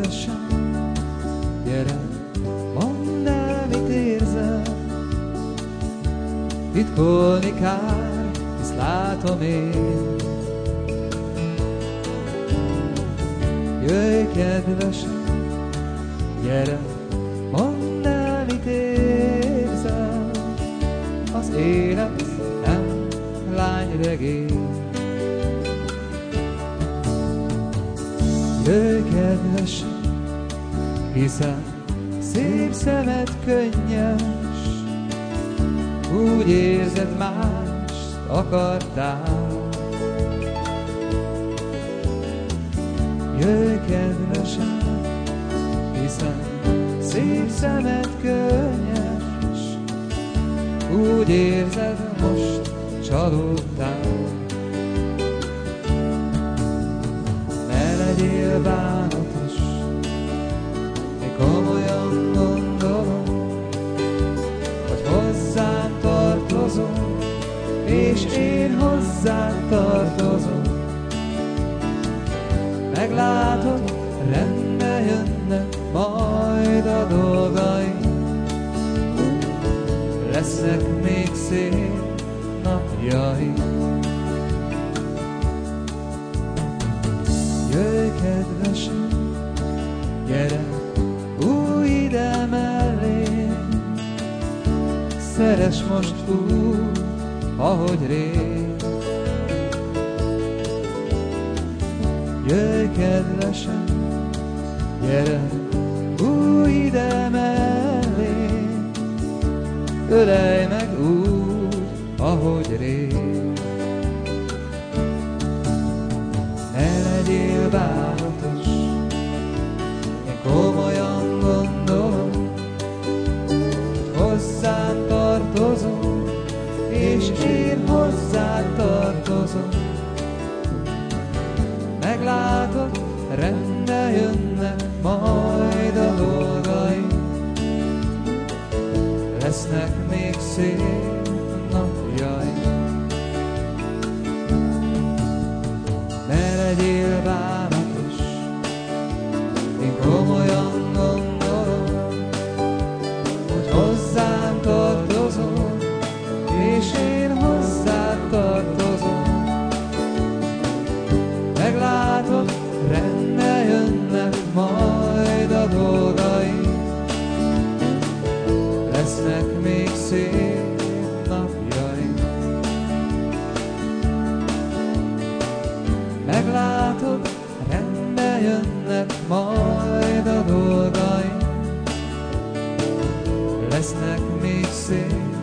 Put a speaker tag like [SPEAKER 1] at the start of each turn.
[SPEAKER 1] kedvesem, gyere, mondd el, mit érzel. Titkolni kár, hisz látom én. Jöjj, kedvesem, gyere, mondd el, mit érzel. Az élet nem lányregény. Jöjj, kedvesem, hiszen szép szemed könnyes, úgy érzed, mást akartál. Jöjj, kedvesem, hiszen szép szemed könnyes, úgy érzed, most csalódtál. Ne legyél bánatos, én komolyan gondolom, hogy hozzám tartozom, és én hozzád tartozom. Meglátod, rendbe jönnek majd a dolgaim, lesznek még szép napjaim. Jöjj, kedvesem, gyere, új ide mellém, szeress most úgy, ahogy rég. Jöjj, kedvesem, gyere, új ide mellém, ölelj meg úgy, ahogy rég. Ne legyél bánatos, én komolyan gondolom, hogy hozzám tartozom, és én hozzád tartozom. Meglátod, rendbe jönnek majd a dolgaim, lesznek még szép napjaim. Ne legyél bánatos, én komolyan gondolom, hogy hozzám tartozom, és én hozzád tartozom. Meglátod, rendbe jönnek majd a dolgaim, lesznek még szép napjaim. Meglátod, rendbe jönnek majd a dolgaim, lesznek még szép